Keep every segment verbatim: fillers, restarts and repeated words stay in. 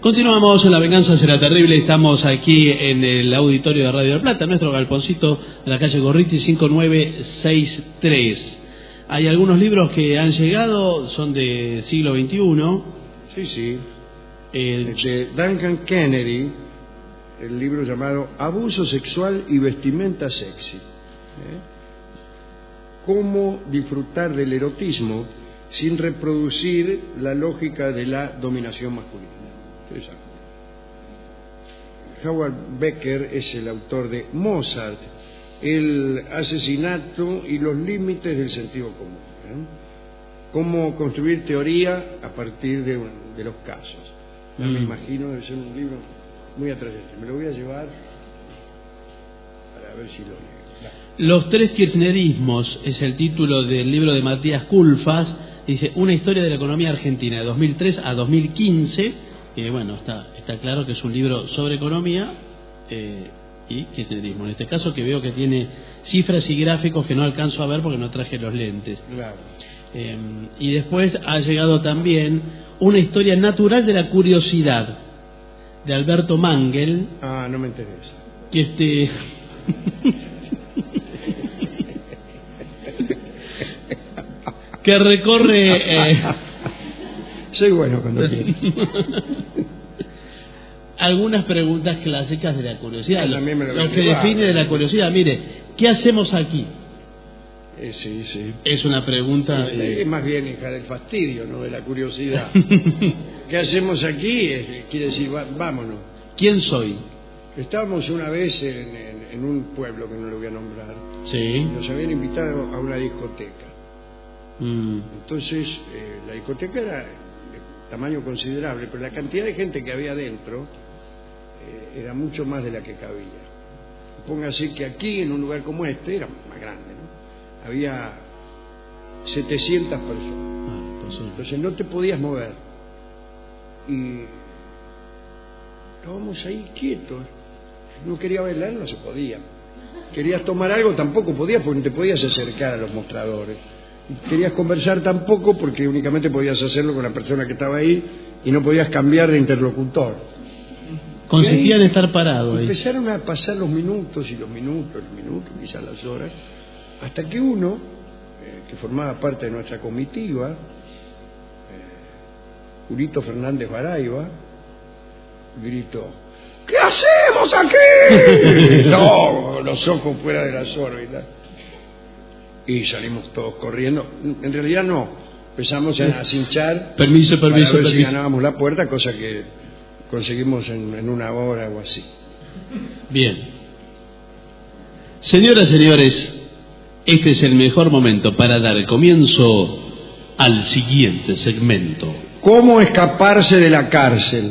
Continuamos en La Venganza Será Terrible. Estamos aquí en el auditorio de Radio del Plata, nuestro galponcito de la calle Gorriti cinco nueve seis tres. Hay algunos libros que han llegado, son de siglo veintiuno. Sí, sí. El... De Duncan Kennedy, el libro llamado Abuso Sexual y Vestimenta Sexy. ¿Eh? Cómo disfrutar del erotismo sin reproducir la lógica de la dominación masculina. Howard Becker es el autor de Mozart, el asesinato y los límites del sentido común. ¿eh? Cómo construir teoría a partir de, de los casos. Ya mm. me imagino debe ser un libro muy atrayente. Me lo voy a llevar para ver si lo leo. Los tres kirchnerismos es el título del libro de Matías Culfas. Dice, una historia de la economía argentina de dos mil tres a dos mil quince. Que bueno, está, está claro que es un libro sobre economía eh, y kirchnerismo. En este caso, que veo que tiene cifras y gráficos que no alcanzo a ver porque no traje los lentes. Claro. Eh, y después ha llegado también una historia natural de la curiosidad de Alberto Mangel. Ah, no me interesa. Que este... que recorre... Eh... Soy bueno cuando quiero. Algunas preguntas clásicas de la curiosidad. Lo, lo, lo que define de la curiosidad. Mire, ¿qué hacemos aquí? Eh, sí, sí. Es una pregunta... Sí, eh... Es más bien hija del fastidio, no de la curiosidad. ¿Qué hacemos aquí? Eh, quiere decir, va, vámonos. ¿Quién soy? Estábamos una vez en, en, en un pueblo que no lo voy a nombrar. Sí. Nos habían invitado a una discoteca. Mm. Entonces, eh, la discoteca era de tamaño considerable, pero la cantidad de gente que había dentro eh, era mucho más de la que cabía. Póngase que aquí, en un lugar como este, era más grande, ¿no? Había setecientas personas. Ah, entonces... entonces no te podías mover. Y estábamos ahí quietos. No quería bailar, no se podía. Querías tomar algo, tampoco podías, porque no te podías acercar a los mostradores. Querías conversar tampoco porque únicamente podías hacerlo con la persona que estaba ahí y no podías cambiar de interlocutor. Consistía en estar parado ahí. Empezaron a pasar los minutos y los minutos, los minutos, quizás las horas, hasta que uno, eh, que formaba parte de nuestra comitiva, eh, Julito Fernández Baraiba, gritó: ¿qué hacemos aquí? No, los ojos fuera de las órbitas. Y salimos todos corriendo. En realidad no, empezamos a cinchar. Permiso, permiso, para ver permiso. si ganábamos la puerta, cosa que conseguimos en, en una hora o así. Bien. Señoras y señores, este es el mejor momento para dar comienzo al siguiente segmento. ¿Cómo escaparse de la cárcel?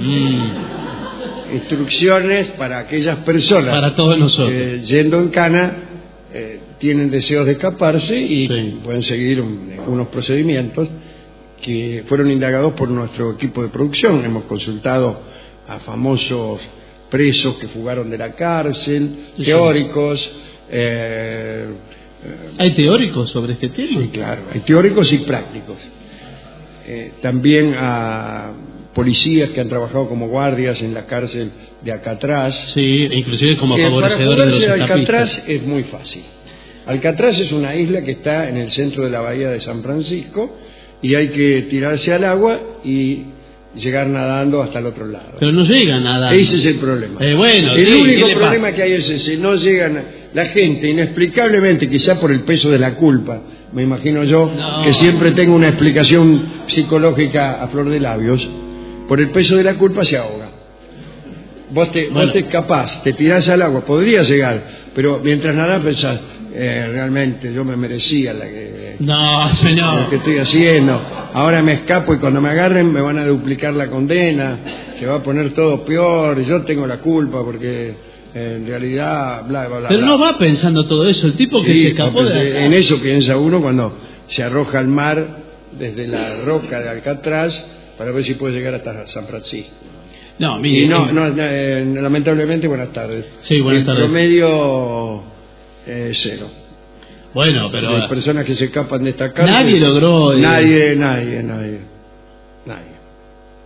Mm. Instrucciones para aquellas personas. Para todos nosotros. Eh, yendo en cana, eh, tienen deseos de escaparse y sí. pueden seguir un, unos procedimientos que fueron indagados por nuestro equipo de producción. Hemos consultado a famosos presos que fugaron de la cárcel, sí. teóricos. Eh, ¿Hay teóricos sobre este tema? Sí, claro, hay teóricos y prácticos. Eh, también a policías que han trabajado como guardias en la cárcel de Alcatraz. Sí, inclusive como que favorecedores de los de escapistas. Alcatraz es muy fácil. Alcatraz es una isla que está en el centro de la bahía de San Francisco y hay que tirarse al agua y llegar nadando hasta el otro lado. Pero no llegan nadando. Ese es el problema. Eh, bueno, el sí, único problema que hay es ese, no llegan, la gente inexplicablemente, quizá por el peso de la culpa, me imagino yo, no. que siempre tengo una explicación psicológica a flor de labios, por el peso de la culpa se ahoga. Vos te, bueno. vos te escapás, te tirás al agua, podrías llegar, pero mientras nadás pensás, eh, realmente yo me merecía la que, no, señor. lo que estoy haciendo, ahora me escapo y cuando me agarren me van a duplicar la condena, se va a poner todo peor, y yo tengo la culpa porque eh, en realidad bla, bla, bla. Pero bla. no va pensando todo eso, el tipo que sí, se escapó de acá. En eso piensa uno cuando se arroja al mar desde la roca de Alcatraz para ver si puede llegar hasta San Francisco. No, mire, y no, no eh, lamentablemente, buenas tardes. Sí, buenas el tardes. promedio eh, cero. Bueno, pero hay personas que se escapan de esta cárcel. Nadie logró. Eh... Nadie, nadie, nadie, nadie.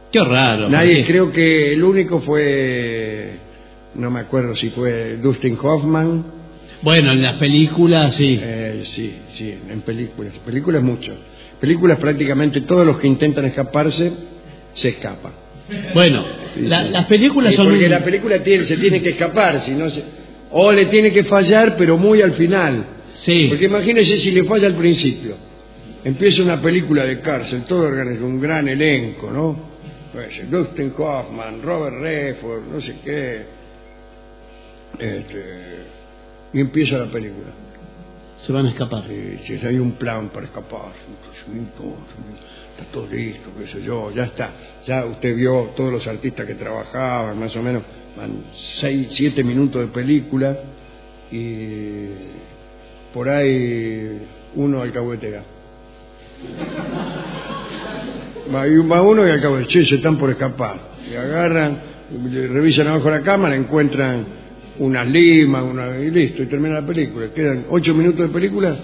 Qué raro. Nadie, porque... creo que el único fue, no me acuerdo si fue Dustin Hoffman. Bueno, en las películas sí. Eh, sí, sí, en películas. Películas mucho. Películas prácticamente todos los que intentan escaparse se escapan. Bueno, Sí, la, sí. las películas Sí, son... porque un- la película tiene, se tiene que escapar, si no se, o le tiene que fallar, pero muy al final. Sí. Porque imagínese si le falla al principio. Empieza una película de cárcel, todo organizado, un gran elenco, ¿no? Pues, Dustin Hoffman, Robert Redford, no sé qué. Este, y empieza la película. Se van a escapar. Si hay un plan para escapar, está todo listo, qué sé yo, ya está. Ya usted vio todos los artistas que trabajaban, más o menos, van seis, siete minutos de película y por ahí uno alcahuetea. Va, va uno y alcahuetea, che, se están por escapar. Y agarran, le revisan abajo de la cámara, encuentran unas limas, una, y listo, y termina la película. Quedan ocho minutos de película.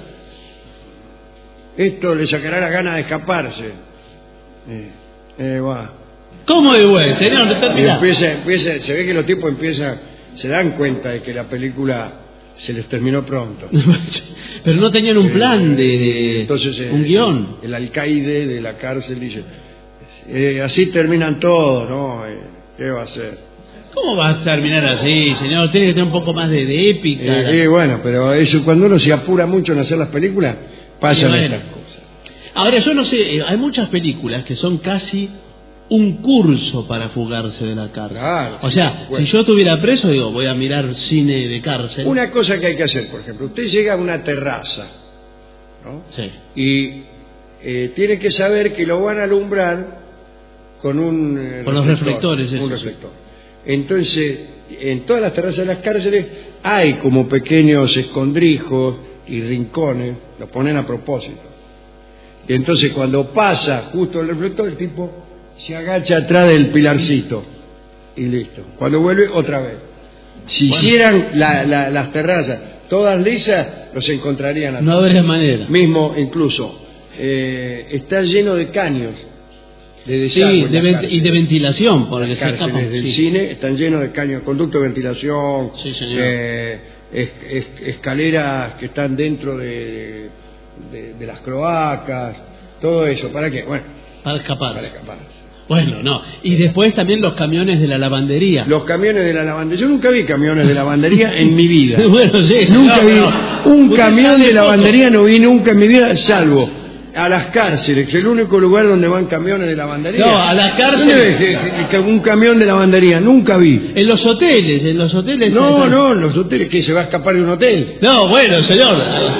Esto le sacará la gana de escaparse. Eh, eh, va. ¿Cómo de bueno, señor? No Y termina. empieza, empieza, se ve que los tipos empiezan, se dan cuenta de que la película se les terminó pronto. Pero no tenían un plan de, de Entonces, eh, un guión. El, el alcaide de la cárcel dice, eh, así terminan todos, ¿no? Eh, ¿Qué va a hacer? ¿Cómo va a terminar así, señor? Tiene que tener un poco más de, de épica. Eh, eh, bueno, pero eso cuando uno se apura mucho en hacer las películas, pasan Y bueno. estas cosas. Ahora, yo no sé, eh, hay muchas películas que son casi un curso para fugarse de la cárcel. Claro, o sí, sea, bueno. si yo estuviera preso, digo, voy a mirar cine de cárcel. Una cosa que hay que hacer, por ejemplo, usted llega a una terraza, ¿no? Sí. Y eh, tiene que saber que lo van a alumbrar con un eh, Con los reflectores, un eso, reflector. Entonces, en todas las terrazas de las cárceles hay como pequeños escondrijos y rincones, lo ponen a propósito. Y entonces cuando pasa justo el reflector, el tipo se agacha atrás del pilarcito y listo. Cuando vuelve, otra vez. Si Bueno. hicieran la, la, las terrazas todas lisas, los encontrarían a No todos. habría manera. Mismo, incluso, eh, está lleno de caños de Sí, desagüe. de las ven- cárceles. y de ventilación, porque Las se cárceles escapan. del Sí. cine están llenos de caños, conductos de ventilación, Sí, señor. eh, es- es- escaleras que están dentro de, de, de las cloacas, todo eso. ¿Para qué? Bueno, Para escapar. para escapar. Bueno, no. Y después también los camiones de la lavandería. Los camiones de la lavandería. Yo nunca vi camiones de lavandería en mi vida. Bueno, sí, Nunca no, vi pero un usted camión sale de poco. lavandería, no vi nunca en mi vida, salvo a las cárceles, que es el único lugar donde van camiones de lavandería. No, a las cárceles. ¿Dónde ves que- que- que un camión de lavandería? Nunca vi. En los hoteles, en los hoteles. No, están- no, los hoteles, que se va a escapar de un hotel. No, bueno, señor.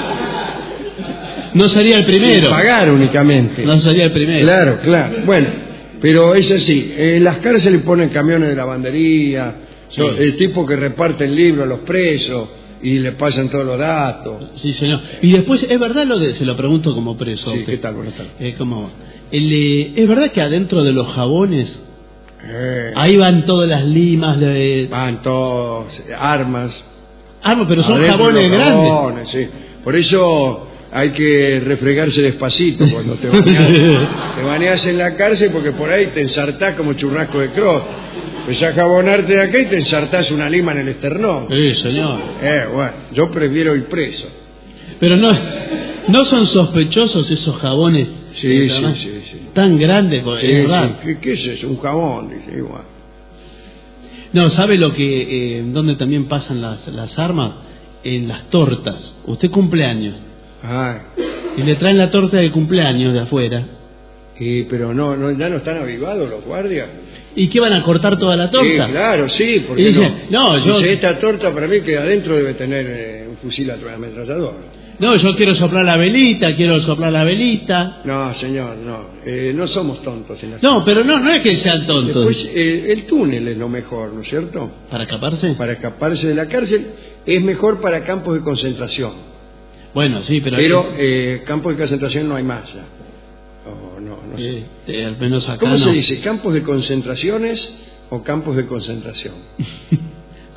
No sería el primero. Sin pagar únicamente. No sería el primero. Claro, claro. Bueno, pero es así. En las cárceles ponen camiones de lavandería, Sí. so- el tipo que reparten libros a los presos y le pasan todos los datos. Sí, señor. Y después, ¿es verdad lo de, se lo pregunto como preso? a Sí, usted? ¿qué tal? Buenas tardes. Eh, ¿cómo va? El, eh, ¿Es verdad que adentro de los jabones, Eh, ahí van todas las limas de... van todos, armas. Ah, no, pero son Adentro jabones los grandes. jabones, sí. Por eso hay que refregarse despacito cuando te bañas. Te bañas en la cárcel porque por ahí te ensartás como churrasco de cross. Empezás a jabonarte de acá y te ensartás una lima en el esternón. Sí, señor. Eh, bueno, yo prefiero ir preso. Pero no, no son sospechosos esos jabones. Sí, eh, sí, además, sí, sí. Tan grandes, porque Sí, es sí. raro. ¿Qué, qué es eso? Un jabón, dice igual. No, ¿sabe lo que, eh, dónde también pasan las, las armas? En las tortas. Usted cumple años Ay, y le traen la torta de cumpleaños de afuera. y, pero no, no, ya no están avivados los guardias. ¿Y qué van a cortar toda la torta? Sí, claro, sí, porque Y dice, no, yo- Dice, esta torta para mí que adentro debe tener eh, un fusil ametrallador. No, yo quiero soplar la velita, quiero soplar la velita. No, señor, no. Eh, no somos tontos en la No, pero no, no es que sean tontos. Después, eh, el túnel es lo mejor, ¿no es cierto? ¿Para escaparse? Para escaparse de la cárcel es mejor para campos de concentración. Bueno, sí, pero... Pero eh, campos de concentración no hay más ya. Oh, no, no sé. eh, eh, al menos acá ¿Cómo no. se dice? ¿Campos de concentraciones o campos de concentración?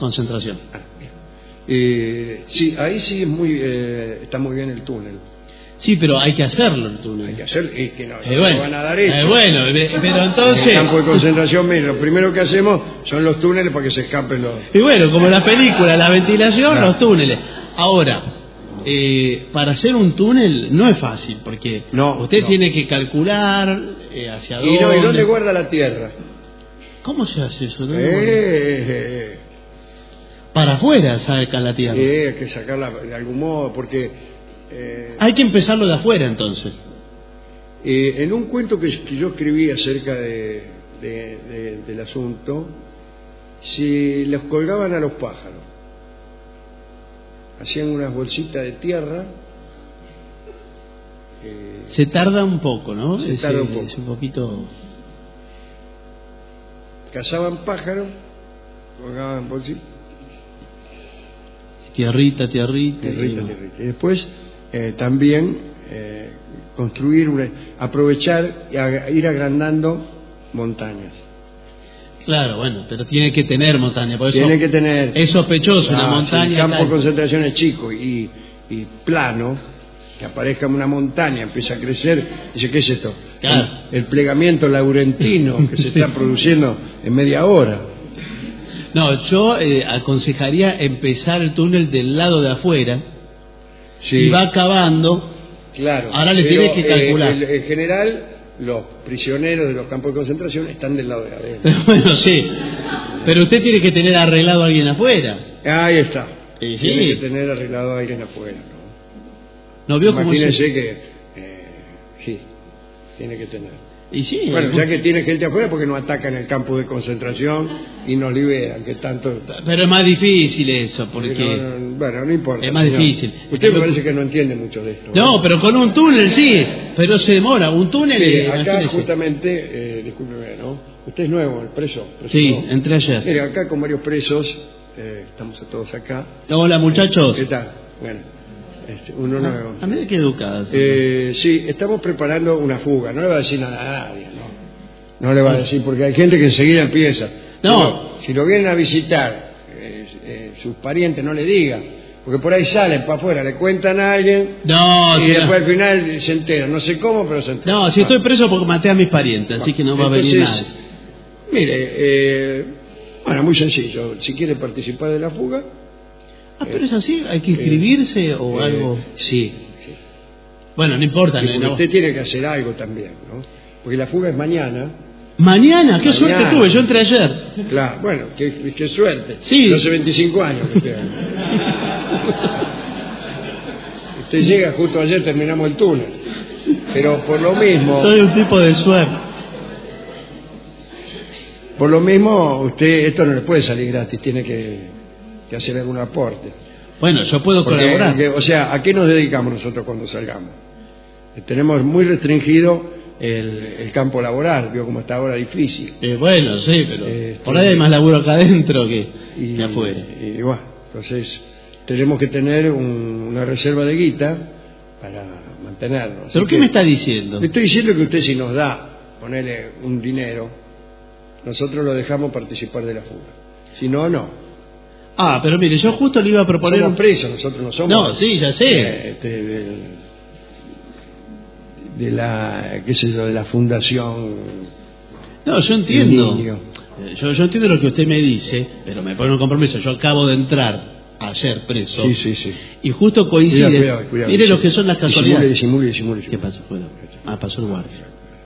Concentración. Ah, bien. Eh, sí, ahí sí es muy, eh, está muy bien el túnel. Sí, pero hay que hacerlo el túnel. Hay que hacerlo, y que no, Eh, no bueno, van a dar hecho. eh, bueno, pero entonces... En el campo de concentración, mire, lo primero que hacemos son los túneles para que se escapen los... Y bueno, como la película, la ventilación, Claro. los túneles. Ahora, eh, para hacer un túnel no es fácil, porque No, usted no. tiene que calcular eh, hacia dónde... ¿Y, no, ¿Y dónde guarda la tierra? ¿Cómo se hace eso? no? Eh, Para afuera saca la tierra. eh, hay que sacarla de algún modo, porque... eh, Hay que empezarlo de afuera, entonces. eh, en un cuento que, que yo escribí acerca de, de- de- del asunto, si los colgaban a los pájaros, hacían unas bolsitas de tierra, eh, Se tarda un poco, ¿no? Se Ese- tarda un poco. es un poquito... cazaban pájaros, colgaban bolsitas, Tierrita, tierrita. tierrita, y- tierrita. Y después eh, también eh, construir, una, aprovechar y ag- ir agrandando montañas. Claro, bueno, pero tiene que tener montaña. Por eso Tiene que tener... es sospechoso una Ah, montaña. si el campo tal. de concentración es chico y, y plano, que aparezca una montaña, empieza a crecer, dice, ¿qué es esto? Claro. El, el plegamiento laurentino que se está produciendo en media hora. No, yo eh, aconsejaría empezar el túnel del lado de afuera Sí, y va acabando. claro. Ahora le Pero, tienes que calcular. eh, el- en general, los prisioneros de los campos de concentración están del lado de adentro. Bueno, sí. Pero usted tiene que tener arreglado a alguien afuera. Ahí está. Sí, sí. Tiene que tener arreglado a alguien afuera, ¿no? ¿No vio cómo Imagínense se... que... eh, sí, tiene que tener. Y sí, Bueno, eh, ya que tiene gente afuera, porque no atacan el campo de concentración y nos liberan, que tanto... pero es más difícil eso, porque... No, no, bueno, no importa. Es más señor. difícil. Usted me parece que no entiende mucho de esto. No, pero con un túnel sí, pero se demora. Un túnel... Mire, eh, acá imagínese. justamente, eh, discúlpeme, ¿no? Usted es nuevo, el preso. preso Sí, nuevo. entré ayer. Mire, acá con varios presos, eh, estamos todos acá. Hola, muchachos. ¿Qué tal? Bueno, este, uno nuevo. A mí qué educada. Eh, sí, estamos preparando una fuga. No le va a decir nada a nadie, ¿no? No le va a decir, porque hay gente que enseguida empieza. No. Pero, si lo vienen a visitar, eh, eh, sus parientes no le digan, porque por ahí salen para afuera, le cuentan a alguien No, y si después no, al final se entera. No sé cómo, pero se entera. no, si estoy preso porque maté a mis parientes, así que no va a venir Entonces, nada. mire, eh, bueno, muy sencillo. Si quiere participar de la fuga, Ah, pero es así, hay que inscribirse o eh, algo. sí, sí. Bueno, no importa. Y no- porque no. usted tiene que hacer algo también, ¿no? Porque la fuga es mañana. Mañana, qué Mañana. suerte tuve, yo entré ayer. Claro, bueno, qué, qué suerte. Sí. Yo hace veinticinco años que usted. Usted llega justo ayer, terminamos el túnel. Pero por lo mismo, Soy un tipo de suerte. por lo mismo, usted, esto no le puede salir gratis, tiene que, que hacer algún aporte. Bueno, yo puedo Porque, colaborar. porque, o sea, ¿a qué nos dedicamos nosotros cuando salgamos? Eh, Tenemos muy restringido el, el campo laboral, vio cómo está ahora difícil. Eh, bueno, sí, pero Eh, por ahí hay más laburo acá adentro que, Y, que afuera. y bueno, entonces tenemos que tener un- una reserva de guita para mantenernos. Así ¿Pero qué que- me está diciendo? Le estoy diciendo que usted si nos da, ponerle un dinero, nosotros lo dejamos participar de la fuga. Si no, no. Ah, pero mire, yo justo le iba a proponer... Somos un- presos, nosotros no somos... No, sí, ya sé. eh, este, del- de la, qué sé yo, de la fundación... No, yo entiendo. El niño. Eh, Yo, yo entiendo lo que usted me dice, pero me pone un compromiso. Yo acabo de entrar ayer preso Sí, sí, sí. y justo coincide. Cuidado, cuidado, cuidado. Mire lo que son las Disimule, casualidades. disimule, disimule. ¿Qué pasó? Bueno, ah, pasó el guardia.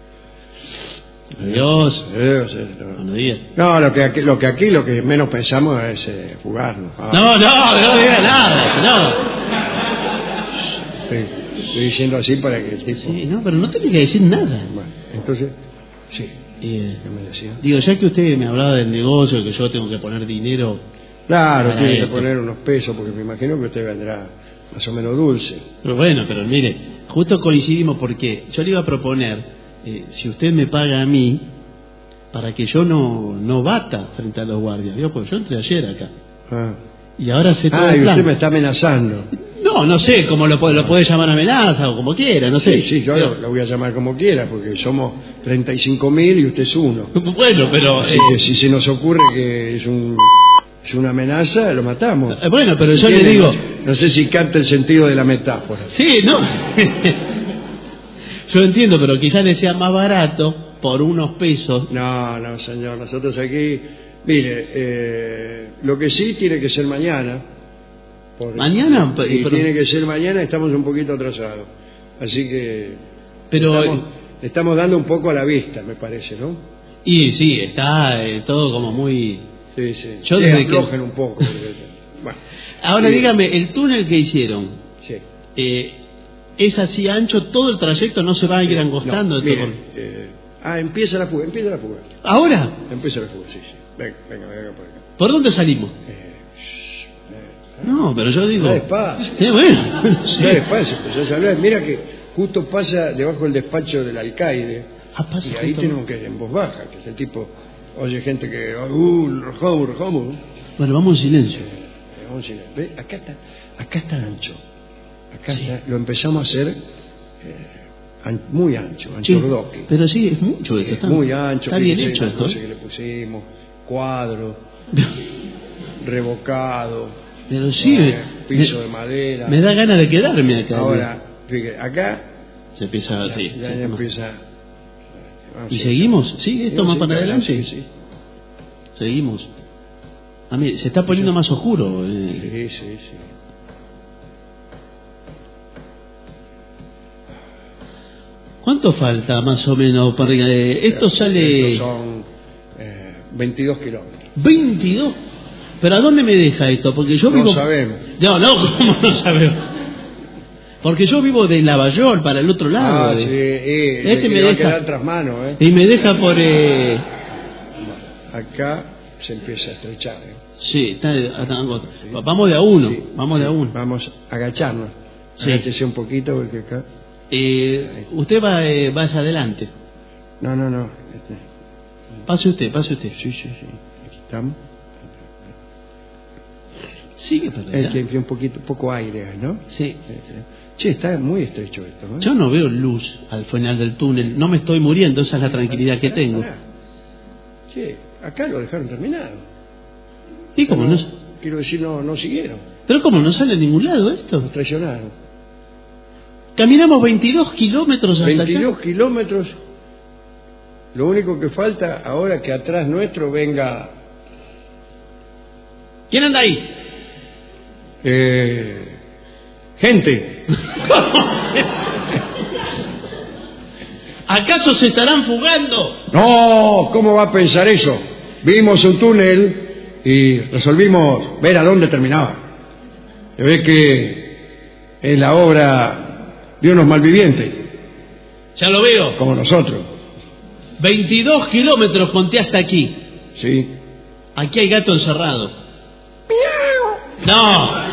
Adiós. Eh, o sea, no. Buenos días. No, lo que aquí, lo que aquí, lo que menos pensamos es eh, fugarnos. Ah, No, no, no diga nada. No. Estoy, estoy diciendo así para que el tipo... Sí, no, pero no tiene que decir nada. Bueno, entonces, sí, Y, eh, ¿qué me decía? digo, ya que usted me hablaba del negocio, que yo tengo que poner dinero. Claro, Para tiene que esto. poner unos pesos, porque me imagino que usted vendrá más o menos dulce. Pero bueno, pero mire, justo coincidimos porque yo le iba a proponer, eh, si usted me paga a mí, para que yo no, no bata frente a los guardias, ¿vio? Porque yo entré ayer acá. Ah, Y ahora sé todo ah el y plan. usted me está amenazando. No, no sé, cómo lo, puede- lo puede llamar amenaza o como quiera, no sé. Sí, sí, yo Pero- lo, lo voy a llamar como quiera, porque somos treinta y cinco mil y usted es uno. Bueno, pero... Así eh, que si se nos ocurre que es un, es una amenaza, lo matamos. Eh, bueno, pero yo le ¿Entiende? digo... No, no sé si capta el sentido de la metáfora. Sí, no. Yo entiendo, pero quizás le sea más barato por unos pesos. No, no, señor, nosotros aquí... Mire, eh, lo que sí tiene que ser mañana. Por, ¿Mañana? Y Pero, tiene que ser mañana, estamos un poquito atrasados. Así que... pero estamos, estamos dando un poco a la vista, me parece, ¿no? Y sí, está eh, todo como muy... Sí, sí. Yo Sí, desde que- aflojen un poco. porque- bueno, Ahora sí, dígame, el túnel que hicieron, sí. eh, ¿es así ancho? ¿Todo el trayecto no se va a ir angostando? No, de todo? mire, eh, ah, empieza la fuga, empieza la fuga. ¿Ahora? Empieza la fuga, sí, sí. Venga, venga, venga por acá. ¿Por dónde salimos? Eh, shh, eh, No, pero yo digo... Anda despacio. Sí, bueno, sí. Anda despacio, empezás a hablar. Mira que justo pasa debajo del despacho del alcaide. Ah, pasa Y ahí justo. tenemos que ir en voz baja, que es el tipo, oye gente que, uh, rojamos, rojamos. Bueno, vamos en silencio. Eh, vamos a ir, ve, acá está, acá está ancho. Acá Sí. está, lo empezamos a hacer eh, an- muy ancho, Sí, anchordoque. pero sí, es mucho esto. Eh, Está, muy ancho. Está bien fíjese hecho las esto. cosas ¿eh? que le pusimos, cuadro, revocado, Pero sí, eh, me, piso de madera. me da ganas de quedarme acá. Ahora, fíjate, acá Se empieza ya, así. ya sí, no. empieza. vamos ¿Y a ir. seguimos? ¿Sigue esto Sí, más sí, para claro, adelante? Sí, sí. Seguimos. A mí se está poniendo más oscuro. eh. Sí, sí, sí. ¿Cuánto falta más o menos? Para, eh, esto sale Estos son eh, veintidós kilómetros. veintidós. ¿Pero a dónde me deja esto? Porque yo No vivo... sabemos. No, no, ¿cómo no sabemos? Porque yo vivo de Lavallol para el otro lado. Ah, de- sí, y, Este y me va a deja- quedar tras mano, ¿eh? Y me deja por... Eh... Acá se empieza a estrechar, ¿eh? Sí, está, está angosto. Vamos de a uno, Sí, vamos de sí. a uno. Vamos a agacharnos. Sí. Agáchese un poquito porque acá... Eh, usted va, eh, vaya adelante. No, no, no. Este... Pase usted, pase usted. Sí, sí, sí. Aquí estamos. Sigue para Es allá. que hay un poquito, poco aire, ¿no? Sí. Che, está muy estrecho esto, ¿no? Yo no veo luz al final del túnel. No me estoy muriendo, esa es la tranquilidad que Pará, tengo. pará. Che, acá lo dejaron terminado. ¿Y cómo no? Quiero decir, no, no siguieron. Pero cómo no sale a ningún lado esto. Nos traicionaron. Caminamos veintidós kilómetros hasta veintidós acá. kilómetros. Lo único que falta ahora es que atrás nuestro venga... ¿Quién anda ahí? Eh, gente. ¿Acaso se estarán fugando? No, ¿cómo va a pensar eso? Vimos un túnel y resolvimos ver a dónde terminaba. Se ve que es la obra de unos malvivientes, Ya lo veo. como nosotros. veintidós kilómetros conté hasta aquí. Sí. Aquí hay gato encerrado. No.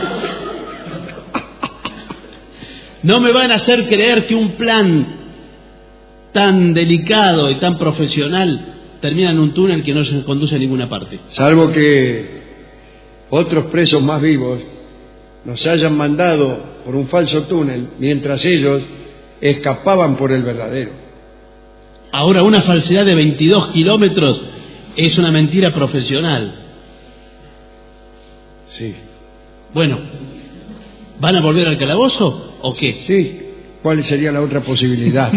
No me van a hacer creer que un plan tan delicado y tan profesional termina en un túnel que no se conduce a ninguna parte. Salvo que otros presos más vivos nos hayan mandado por un falso túnel mientras ellos escapaban por el verdadero. Ahora, una falsedad de veintidós kilómetros es una mentira profesional. Sí. Bueno, ¿van a volver al calabozo o qué? Sí. ¿Cuál sería la otra posibilidad?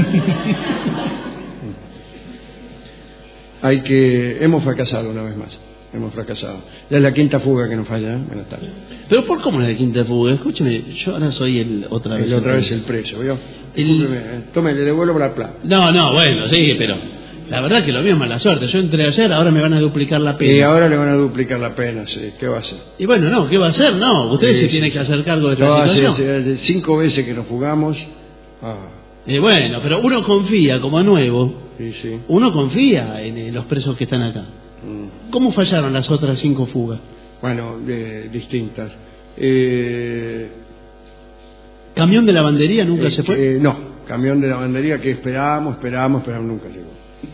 Hay que... Hemos fracasado una vez más. Hemos fracasado. Ya es la quinta fuga que nos falla. ¿eh? Buenas tardes. Pero ¿por cómo la de quinta fuga? Escúcheme, yo ahora soy el otra vez. El otra el- vez el preso, ¿vio? El- Discúlpeme, ¿eh? Tome, le devuelvo la plata. No, no, bueno, sí, pero la verdad que lo mío es mala suerte. Yo entré ayer, ahora me van a duplicar la pena. Y ahora le van a duplicar la pena, sí. ¿Qué va a hacer? Y bueno, no, ¿qué va a hacer? No, usted Sí, se sí, tiene sí. que hacer cargo de esta No, hace, situación. hace cinco veces que nos jugamos. Ah, Eh, bueno, pero uno confía, como a nuevo, sí, sí. uno confía en, eh, los presos que están acá. Mm. ¿Cómo fallaron las otras cinco fugas? Bueno, de, distintas. Eh, ¿Camión de lavandería nunca eh, se fue? eh, no, camión de lavandería que esperábamos, esperábamos, pero nunca llegó.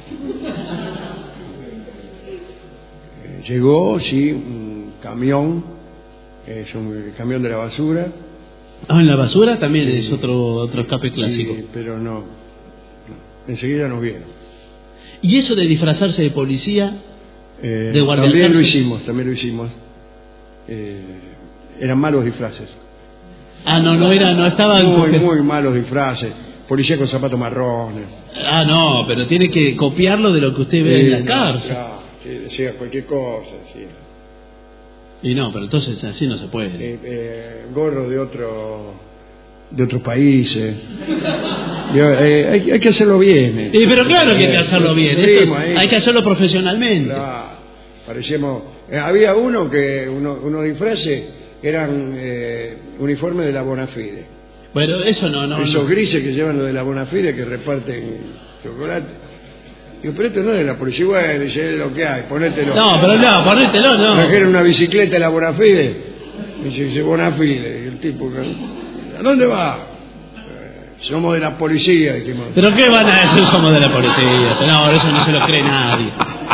Eh, llegó, sí, un camión, que es un camión de la basura. Ah, en la basura también Sí. es otro otro escape clásico. y- pero no, no, enseguida nos vieron. ¿Y eso de disfrazarse de policía? Eh, ¿De guardia también lo cárcel? hicimos, también lo hicimos. eh, eran malos disfraces. Ah, no, no era, no estaba... Muy, muy malos disfraces. Policía con zapatos marrones. Ah, no, pero tiene que copiarlo de lo que usted ve Sí, en la no, cárcel. claro, sí, decía cualquier cosa, sí. Y no, pero entonces así no se puede. Eh, eh, gorro de otro de otros países. Yo, eh, hay, hay que hacerlo bien. Eh. Eh, pero claro que hay que hacerlo bien. Esto, hay que hacerlo profesionalmente. Claro, parecíamos... Eh, había uno que, uno, unos disfraces eran eh, uniformes de la Bonafide. Bueno, eso no, no. Esos no. grises que llevan lo de la Bonafide que reparten chocolate. Digo, pero esto no es de la policía. Bueno, dice, es lo que hay, ponételo. No, pero no, ponételo, no. Trajeron una bicicleta de la Bonafide. Dice, dice Bonafide. Y el tipo, ¿a dónde va? Eh, somos de la policía, dijimos. ¿Pero qué van a decir somos de la policía? No, eso no se lo cree nadie.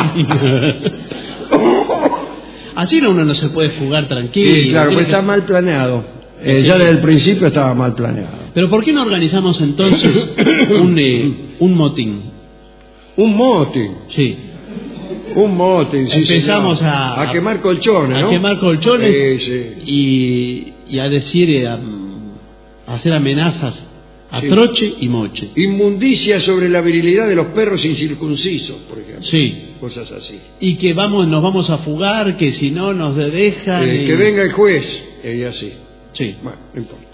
Así no, uno no se puede fugar tranquilo. Sí, claro, pues que... está mal planeado. Eh, sí. Ya desde el principio estaba mal planeado. Pero ¿por qué no organizamos entonces un, eh, un motín? Un motín. Sí. Un motín, sí, Empezamos señor. a, a quemar colchones, a ¿no? quemar colchones Sí, sí. Y, y a decir, eh, a, a hacer amenazas a Sí. troche y moche. Inmundicia sobre la virilidad de los perros incircuncisos, por ejemplo. Sí. Cosas así. Y que vamos, nos vamos a fugar, que si no nos dejan. Eh, y... Que venga el juez, y así. Sí. Bueno, no importa.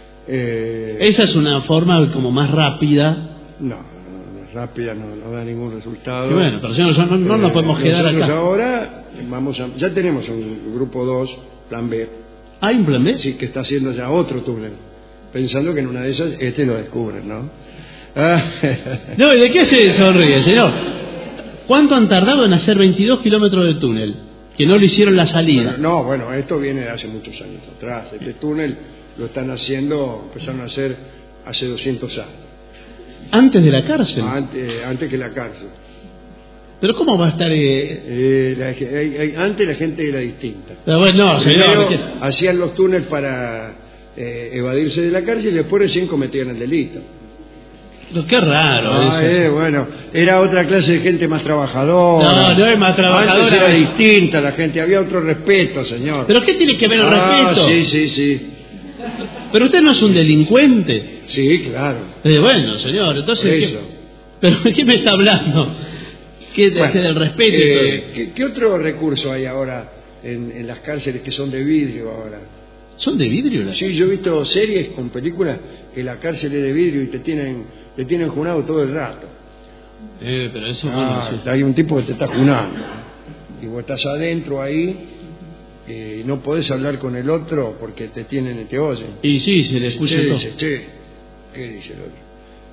Eh, Esa es una forma como más rápida. No, no, no es rápida, no, no da ningún resultado. Y bueno, pero si no, no, no nos podemos quedar nosotros acá. Ahora vamos a, ya tenemos un grupo dos, plan B, ¿Hay un plan B? sí, que está haciendo ya otro túnel, pensando que en una de esas este lo descubren, ¿no? Ah, No, ¿y de qué se sonríe, señor? ¿Cuánto han tardado en hacer veintidós kilómetros de túnel? Que no le hicieron la salida. bueno, no, bueno, esto viene de hace muchos años atrás. Este túnel lo están haciendo, empezaron a hacer hace doscientos años, Antes de la cárcel. antes, antes que la cárcel. Pero ¿cómo va a estar...? Eh... Eh, la- hay- hay- antes la gente era distinta. Pero bueno, no, Primero señor. ¿qué? hacían los túneles para eh, evadirse de la cárcel y después recién cometían el delito. Pero qué raro Ah, eso. eh, bueno, era otra clase de gente más trabajadora. No, no es más trabajadora. Antes era distinta la gente, había otro respeto, señor. ¿Pero qué tiene que ver el ah, respeto? sí, sí, sí. Pero usted no es un delincuente. Sí, claro. Eh, bueno, señor, entonces... Eso. ¿qué... ¿Pero de qué me está hablando? ¿Qué de, Bueno, del respeto? y eh, todo? ¿qué, qué otro recurso hay ahora en, en las cárceles que son de vidrio ahora? ¿Son de vidrio las? Sí, yo he visto series con películas que la cárcel es de vidrio y te tienen, te tienen junado todo el rato. Eh, pero eso... Ah, bueno, sí. hay un tipo que te está junando. Y vos estás adentro ahí eh, y no podés hablar con el otro porque te tienen y te oyen. Y sí, se le escucha Che, todo. dice, che, ¿qué dice el otro?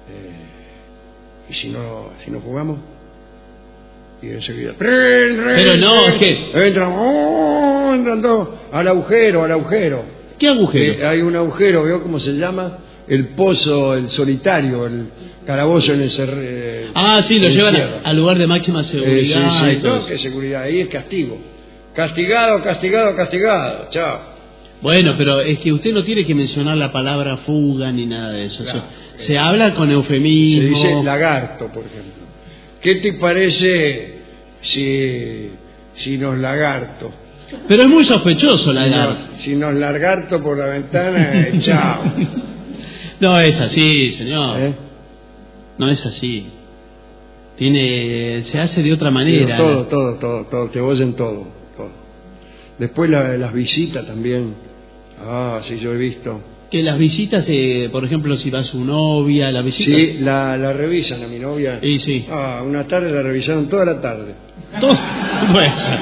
Eh, ¿Y si no, si no jugamos? Y enseguida... ¡Tren, tren, Pero no, tren! es que- Entran, ¡oh! Entran todos al agujero, al agujero. ¿Qué agujero? Eh, hay un agujero, ¿veo cómo se llama? El pozo, el solitario, el calabozo en el cer... eh, Ah, sí, lo en llevan sierra. a- al lugar de máxima Eh, sí, seguridad. sí, y todo no, eso. que seguridad, ahí es castigo. Castigado, castigado, castigado. Chao. Bueno, pero es que usted no tiene que mencionar la palabra fuga ni nada de eso. Claro. se, se habla con Se eufemismo. dice lagarto, por ejemplo. ¿Qué te parece si, si nos lagarto? Pero es muy sospechoso la Si edad. nos, si nos largarto por la ventana, eh, chao. No es así, señor. ¿Eh? No es así. Tiene, se hace de otra manera. Todo, todo, todo, todo, te oyen todo, todo. Después la- las visitas también. Ah, sí, yo he visto. Que las visitas, eh, por ejemplo, si va su novia, la visita. Sí, la, la revisan a mi novia. Y sí. Ah, una tarde la revisaron toda la tarde. Todo, puede ser.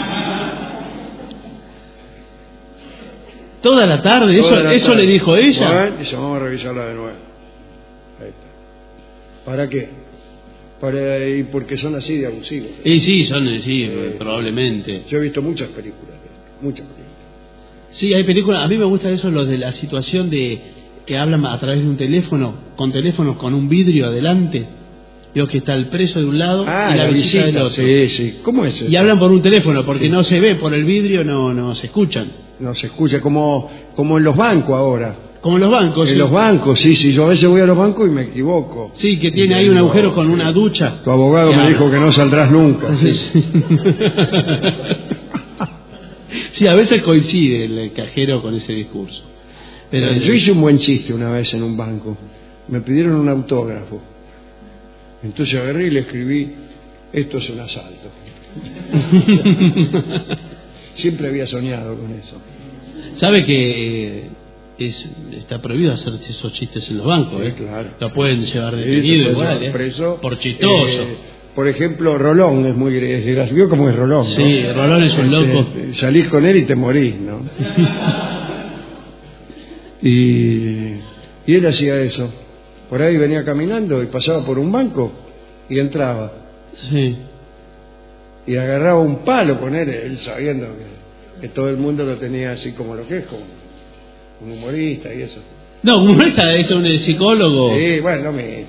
Toda la tarde, eso, Toda la eso tarde. le dijo ella. Bueno, dice, vamos a revisarla de nuevo. Ahí está. ¿Para qué? Para, y porque son así de abusivos. Y sí, son, eh, sí, eh, probablemente. Yo he visto muchas películas, muchas películas. Sí, hay películas, a mí me gusta eso, lo de la situación de que hablan a través de un teléfono, con teléfonos con un vidrio adelante. Veo que está el preso de un lado Ah, y la, la visita, visita, del otro. sí, sí. ¿Cómo es eso? Y hablan por un teléfono, porque Sí. no se ve por el vidrio, no, no se escuchan. No se escucha, como, como en los bancos ahora. Como en los bancos. En sí. los bancos, sí, sí. Yo a veces voy a los bancos y me equivoco. Sí, que tiene Y ahí un digo, agujero con sí. una ducha. Tu abogado Que me habla. dijo que no saldrás nunca. Sí. Sí, a veces coincide el cajero con ese discurso. Pero Yo hice un buen chiste una vez en un banco. Me pidieron un autógrafo. Entonces agarré y le escribí: esto es un asalto. Siempre había soñado con eso. ¿Sabe que eh, es, está prohibido hacer esos chistes en los bancos? Sí, ¿eh? claro. Lo pueden llevar detenido Sí, igual, ¿eh? preso, por chistoso. Eh, por ejemplo, Rolón es muy gracioso. ¿Vio cómo es Rolón? ¿no? Sí, Rolón es un loco. Este, salís con él y te morís, ¿no? y, y él hacía eso. Por ahí venía caminando y pasaba por un banco y entraba. Sí. Y agarraba un palo con él, él sabiendo que, que todo el mundo lo tenía así como lo que es, como un humorista y eso. No, un humorista es un psicólogo. Sí, bueno, no me... Y,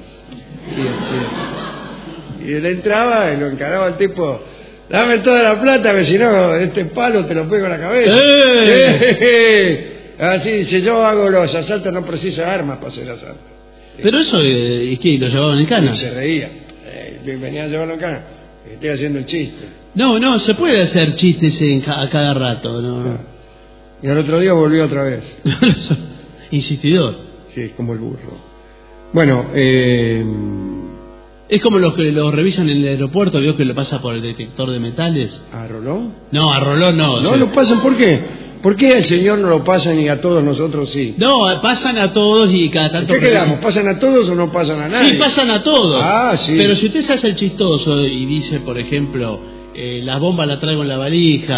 y, y él entraba y lo encaraba al tipo: dame toda la plata, que si no, este palo te lo pego en la cabeza. ¡Eh! ¡Eh! Así dice: yo hago los asaltos, no precisa armas para hacer asaltos. Pero eso, eh, ¿es que lo llevaban en cana? Y se reía. Eh, venía a llevarlo en cana. Estoy haciendo el chiste. No, no, se puede hacer chistes en ca a cada rato, ¿no? Ah. Y al otro día volvió otra vez. Insistidor. Sí, es como el burro. Bueno, eh... es como los que lo revisan en el aeropuerto, vio que lo pasa por el detector de metales. ¿a Rolón? No, a Rolón no. No o sea, lo pasan, ¿por qué? ¿Por qué al señor no lo pasan y a todos nosotros sí? No, pasan a todos y cada tanto... ¿Qué quedamos? ¿Pasan a todos o no pasan a nadie? Sí, pasan a todos. Ah, sí. Pero si usted se hace el chistoso y dice, por ejemplo, eh, la bomba la traigo en la valija,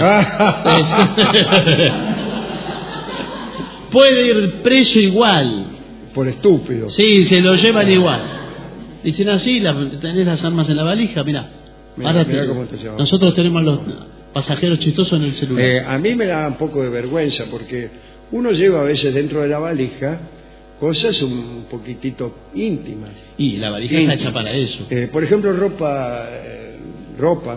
puede ir preso igual. Por estúpido. Sí, se lo llevan igual. Dicen así, la, tenés las armas en la valija, mirá. Mirá, Ahora mirá te- cómo te llevan. nosotros tenemos los pasajeros chistosos en el celular. Eh, a mí me da un poco de vergüenza porque uno lleva a veces dentro de la valija cosas un poquitito íntimas. Y la valija Íntimas. está hecha para eso. Eh, por ejemplo, ropa, eh, ropa,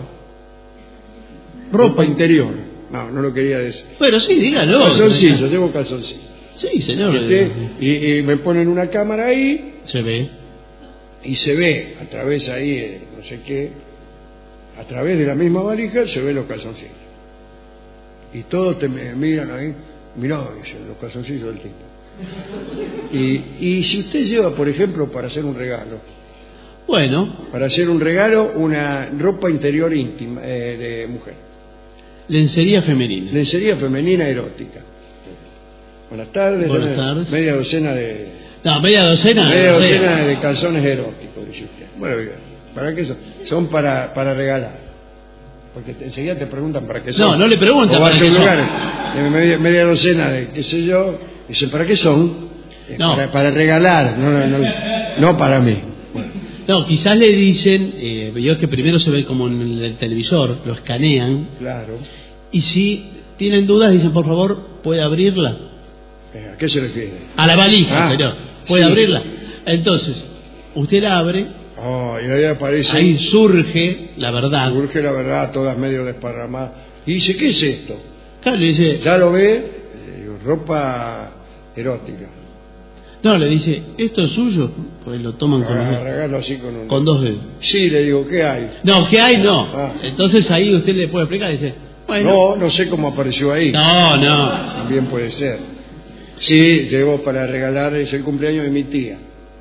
ropa interior. No, no lo quería decir. Pero sí, dígalo. Calzoncillo, llevo calzoncillo. Sí, señor. Este, y, y me ponen una cámara ahí Se ve. y se ve a través ahí, eh, no sé qué, a través de la misma valija se ven los calzoncillos. Y todos te me miran ahí, mirá, dicen, los calzoncillos del tipo. Y, y si usted lleva, por ejemplo, para hacer un regalo, Bueno, para hacer un regalo, una ropa interior íntima eh, de mujer, lencería femenina. lencería femenina erótica. Buenas tardes. Buenas eh, tardes. Media docena de No, media docena. media no sé. docena de calzones eróticos, dice usted. Bueno, bien. ¿Para qué son? Son para, para regalar. Porque te, enseguida te preguntan para qué son. No, no le preguntan O vas para a un qué son. lugar, eh, media, media docena de qué sé yo, dicen, ¿para qué son? Eh, No. Para, para regalar, no, no, no, no para mí. No, quizás le dicen, eh, yo que primero se ve como en el televisor, lo escanean, Claro. y si tienen dudas dicen, por favor, ¿puede abrirla? Eh, ¿A qué se refiere? A la valija, Ah, señor. ¿Puede sí. abrirla? Entonces, usted la abre, Oh, y ahí aparece, ahí surge la verdad. surge la verdad, todas medio desparramadas. Y dice, ¿qué es esto? Claro, le dice, Ya lo ve, eh, digo, ropa erótica. no, le dice, ¿esto es suyo? Pues lo toman con, los dedos, Regalo así con un... con dos dedos. Sí, le digo, ¿qué hay? No, ¿qué hay? No. Ah. Entonces ahí usted le puede explicar y dice, bueno. No, no sé cómo apareció ahí. No, no. También puede ser. Sí, llevo para regalar, es el cumpleaños de mi tía.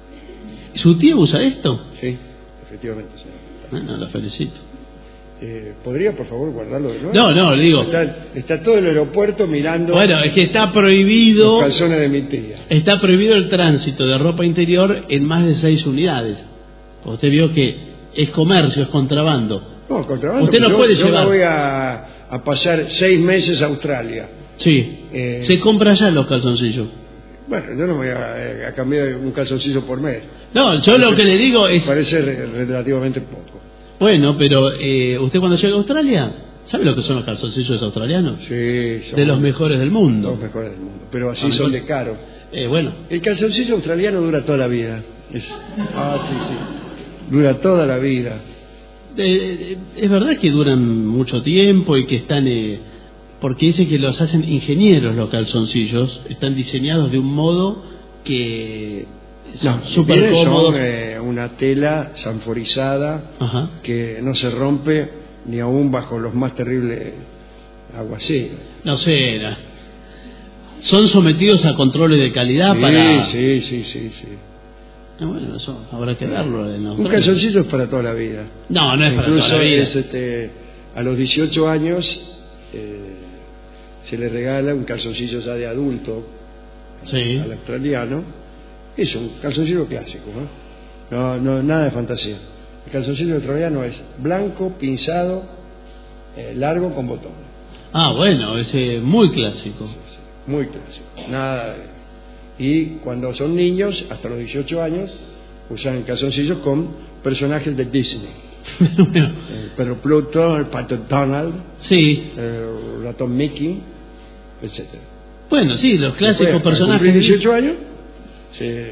¿Su tío usa esto? Sí, efectivamente, señor. Bueno, lo felicito. Eh, ¿Podría, por favor, guardarlo de nuevo? No, no, le digo. Está, está todo el aeropuerto mirando Bueno, es que está prohibido, los calzones de mi tía. está prohibido el tránsito de ropa interior en más de seis unidades. Usted vio que es comercio, es contrabando. No, contrabando. Usted no yo, puede yo llevar. me voy a, a pasar seis meses a Australia. Sí. Eh, Se compra ya los calzoncillos. Bueno, yo no me voy a, a cambiar un calzoncillo por mes. No, yo lo que le digo es, Parece re- relativamente poco. bueno, pero eh, usted cuando llega a Australia, ¿sabe lo que son los calzoncillos australianos? Sí, son De los mejores del los mundo. mejores del mundo. Pero así Ah, son mejor. de caro. Eh, bueno, El calzoncillo australiano dura toda la vida. Es- ah, sí, sí. Dura toda la vida. eh, es verdad que duran mucho tiempo y que están, eh, porque dicen que los hacen ingenieros los calzoncillos, están diseñados de un modo que son No, súper tiene- cómodos. son eh, una tela sanforizada Ajá. que no se rompe ni aún bajo los más terribles aguacero. No sé, la- son sometidos a controles de calidad Sí, para... sí, sí, sí, sí. Ah, bueno, eso habrá que darlo en Un Australia. calzoncillo es para toda la vida. No, no es para Incluso toda la vida. es, este, a los dieciocho años eh, se le regala un calzoncillo ya de adulto Sí. al australiano. Es un calzoncillo clásico, ¿no? No, no, nada de fantasía. El calzoncillo australiano es blanco, pinzado, eh, largo, con botones. Ah, bueno, ese muy clásico. Muy clásico. Nada de- Y cuando son niños, hasta los dieciocho años, usan calzoncillos con personajes de Disney. Bueno, El Pedro Pluto, el Pato Donald, sí. el ratón Mickey, etcétera. Bueno, sí, los clásicos Después, al personajes. cumplir dieciocho años, se-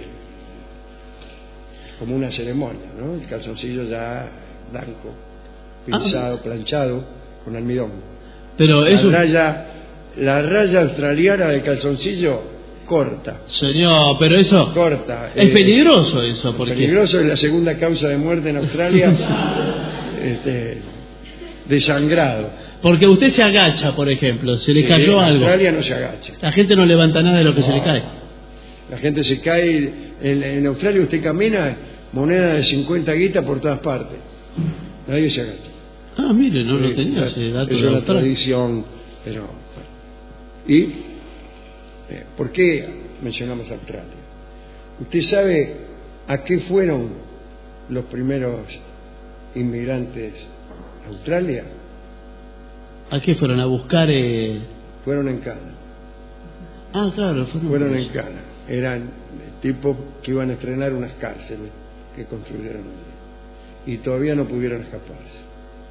como una ceremonia, ¿no? El calzoncillo ya blanco, pinzado, planchado, con almidón. Pero La eso... raya, la raya australiana del calzoncillo corta, Señor, pero eso... corta. Es eh, peligroso eso, porque... Peligroso, es la segunda causa de muerte en Australia, este, desangrado. Porque usted se agacha, por ejemplo, se le Sí, cayó en algo. Australia no se agacha. La gente no levanta nada de lo que No. se le cae. La gente se cae. En, en Australia usted camina, moneda de cincuenta guitas por todas partes. Nadie se agacha. Ah, mire, no lo Es- tenía es- ese dato es de una Australia. tradición, pero bueno. ¿Y eh, por qué mencionamos Australia? ¿Usted sabe a qué fueron los primeros inmigrantes a Australia? ¿A qué fueron? ¿A buscar...? Eh... Fueron en cana. Ah, claro, fueron... Fueron en cana. Eran tipos que iban a estrenar unas cárceles que construyeron allí. Y todavía no pudieron escaparse.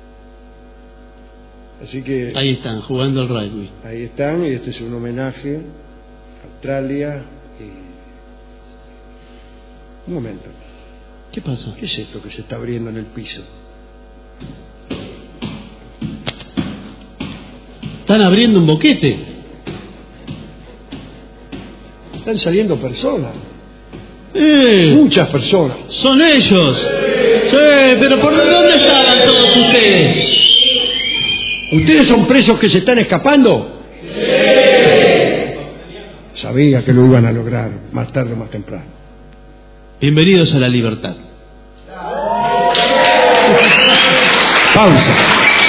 Así que Ahí están, jugando al rugby. ahí están, y este es un homenaje a Australia. Y... Un momento. ¿Qué pasa? ¿Qué es esto que se está abriendo en el piso? Están abriendo un boquete. Están saliendo personas. ¡Eh! Muchas personas. ¡Son ellos! ¡Sí! ¿Pero por dónde estaban todos ustedes? ¿Ustedes son presos que se están escapando? Sabía que lo iban a lograr, más tarde o más temprano. Bienvenidos a la libertad. Pausa.